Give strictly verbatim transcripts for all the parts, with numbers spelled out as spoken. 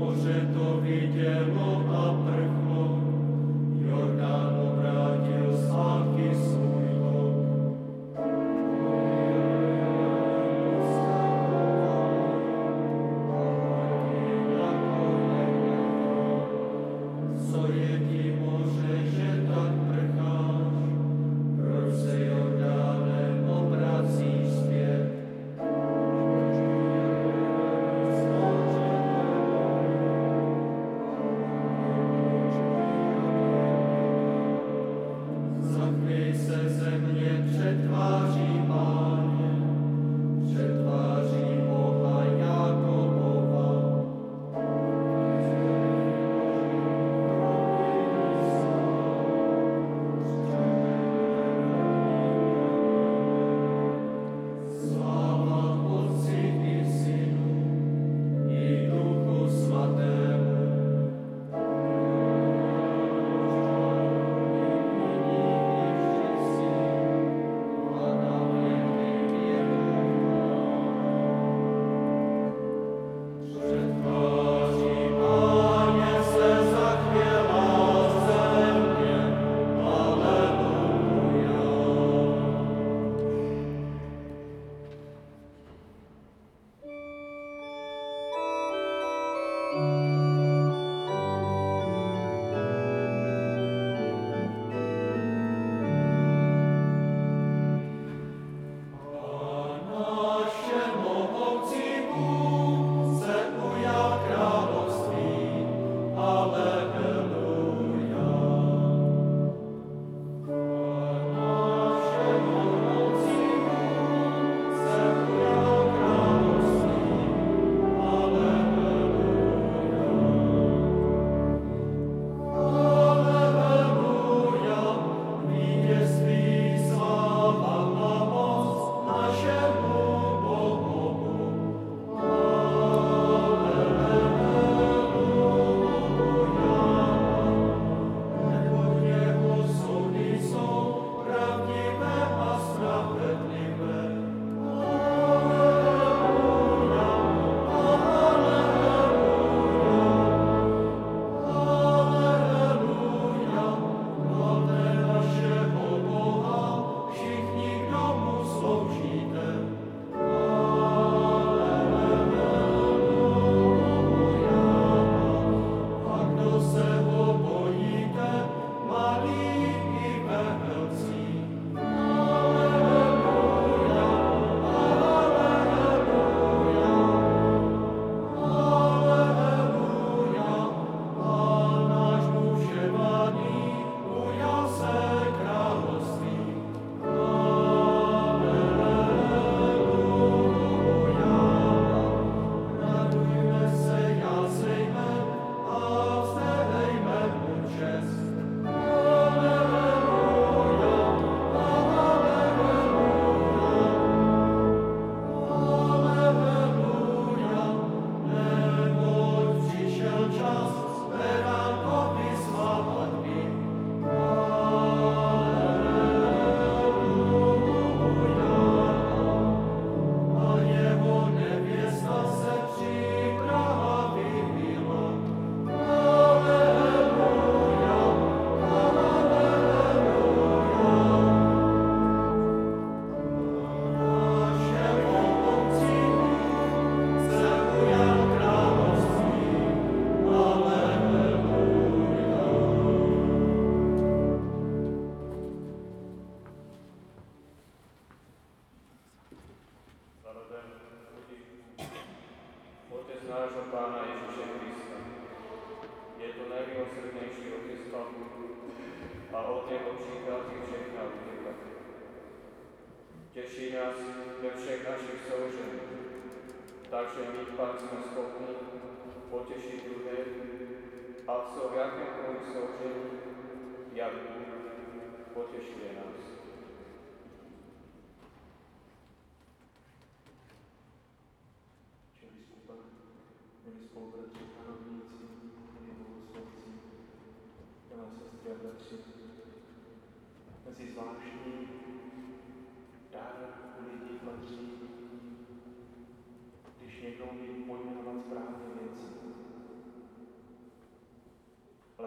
Když někdo umí pojmenovat správně věci,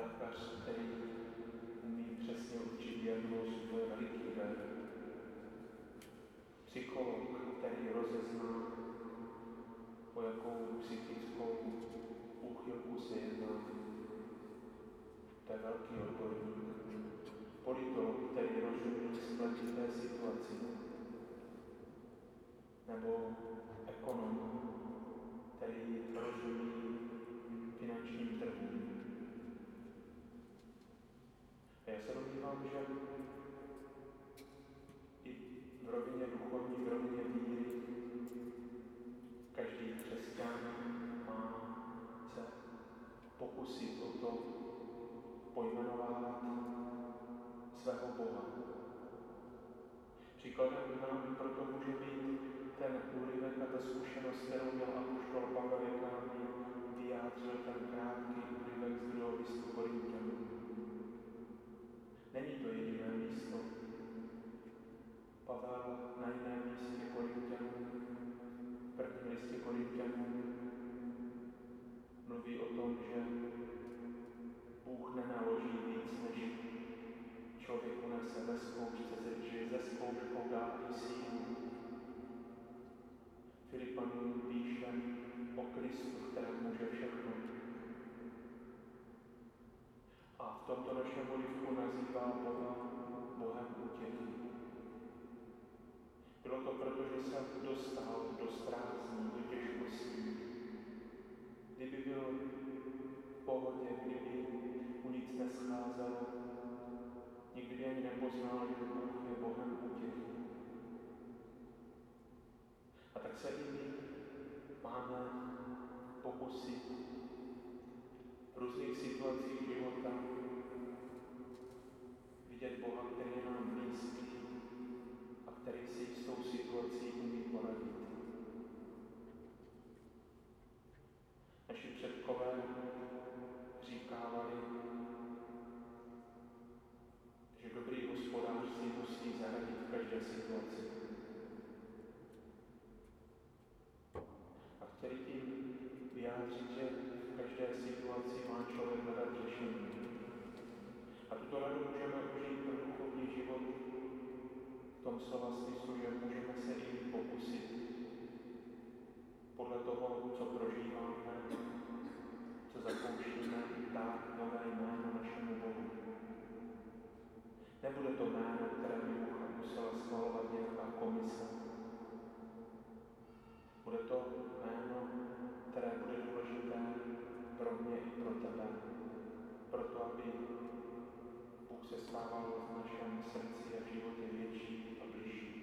lékař, který umí přesně určit diagnózu, to je veliký dar. Psycholog, který rozezná, o jakou psychickou úchylku se jedná, to je velký odborník. Politolog, který rozumí spletité situaci, nebo ekonom, který rozumí finančním trhům. A já se domnívám, že i v rovině duchovní, v rovině víry, každý křesťan má se pokusit o to pojmenovávat svého Boha. Příkladem nám proto může být ten úryvek a ta zkušenost, kterou měl apoštol Pavel, jak nám vyjádřil ten krátký úryvek z druhého listu Korinťanům. Není to jediné místo. Pavel na jiném místě Korinťanům, v prvním listě Korinťanům, mluví o tom, že Bůh nenaloží víc, než člověku nese ve zkoušce, že ze zkouškou dá i sílu. Filipanům píše o Kristu, který může všechno. A v tomto našem úryvku nazývá Boha Bohem útěchy. Bylo to proto, že se dostal do strázní, do těžkostí. Kdyby byl v pohodě, kdyby mu nic nescházelo, nikdy by ani nepoznal, že Bůh je Bohem útěchy. A tak se i my máme pokusit v různých situacích života vidět Boha, který je nám blízký a který si s tou situací umí poradit. Naši předkové říkávali, že dobrý hospodář si musí zaradit v každé situaci. A chtěli tím vyjádřit, že v každé situaci má člověk hledat řešení. A tuto radu můžeme užít pro duchovní život v tom slova smyslu, že můžeme se i pokusit podle toho, co prožíváme, co zakoušíme, dát nové jméno našemu Bohu. Nebude to jméno, které by Bůh musela schvalovat nějaká komise. Bude to jméno, které bude důležité pro mě i pro tebe, proto aby Bůh se stával v našem srdci a životě větší a bližší.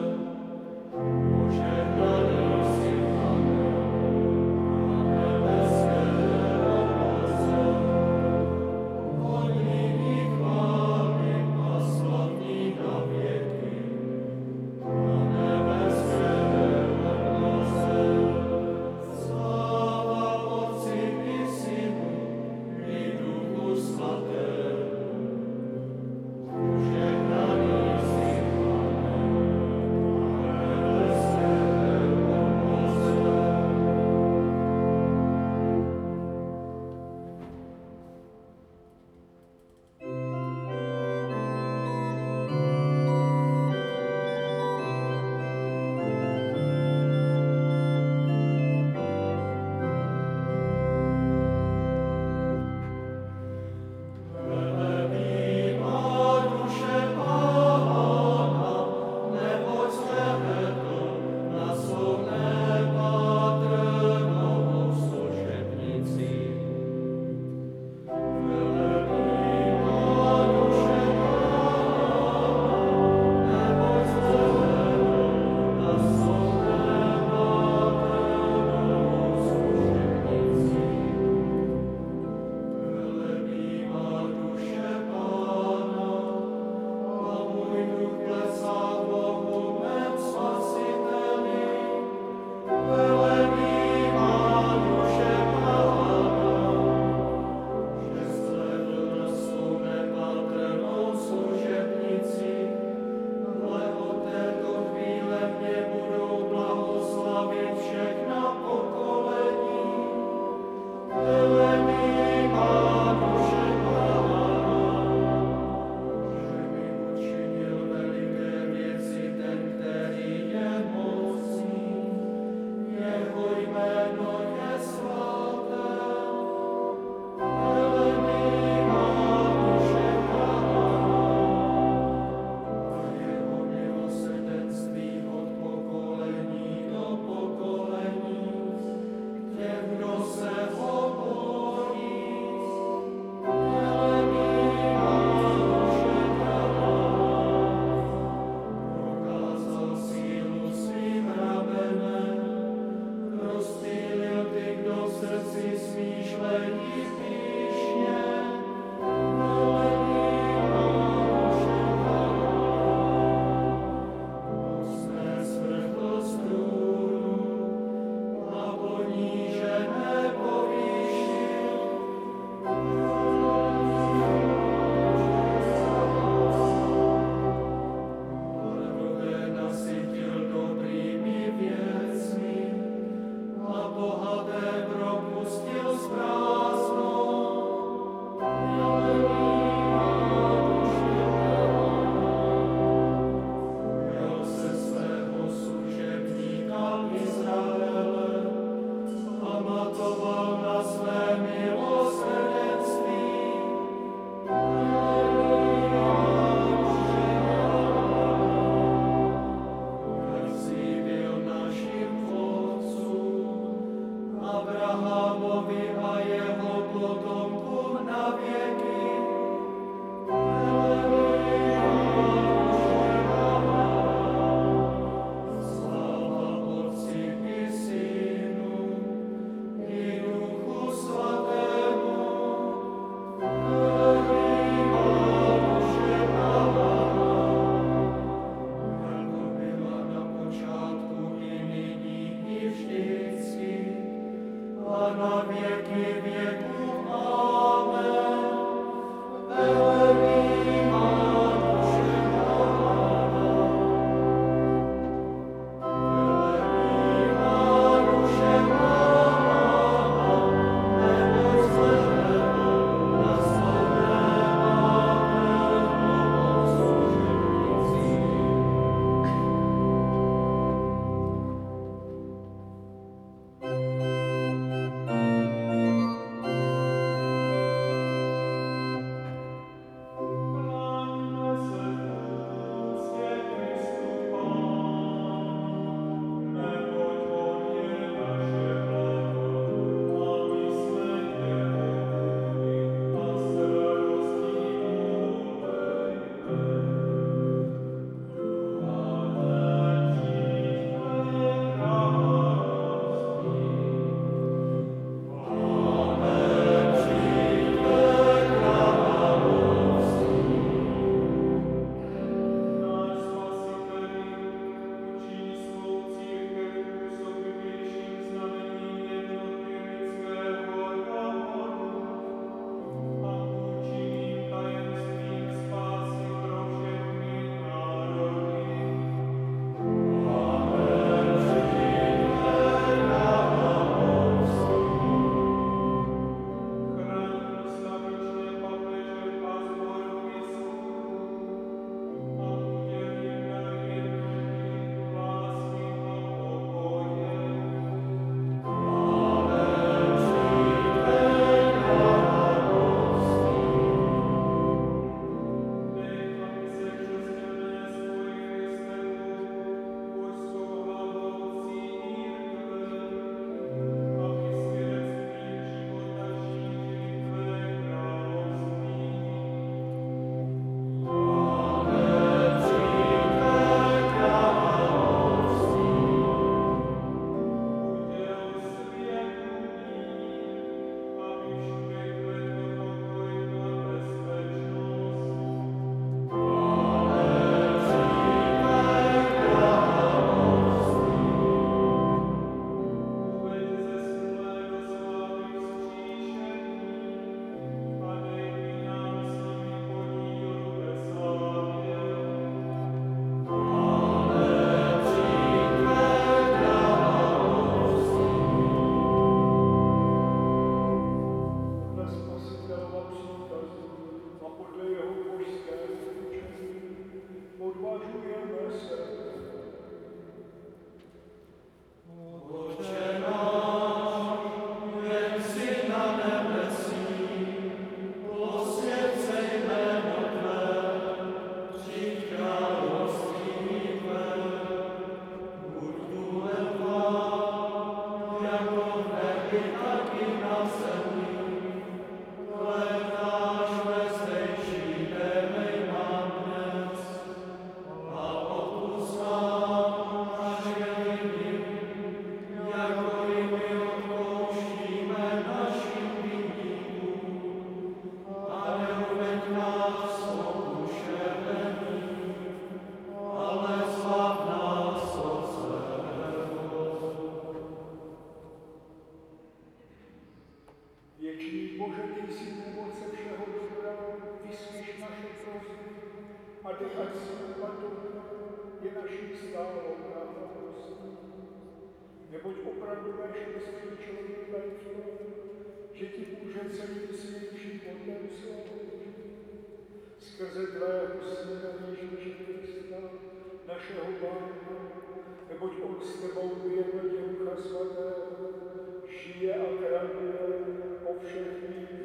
Amen. opravdu máš prostředí člověka i v tom, že ti může celý svět životem sloužit. Skrze tvého syna Ježíše Krista, našeho Pána, neboť on s tebou v jednotě Ducha Svatého žije a kráľuje po všechny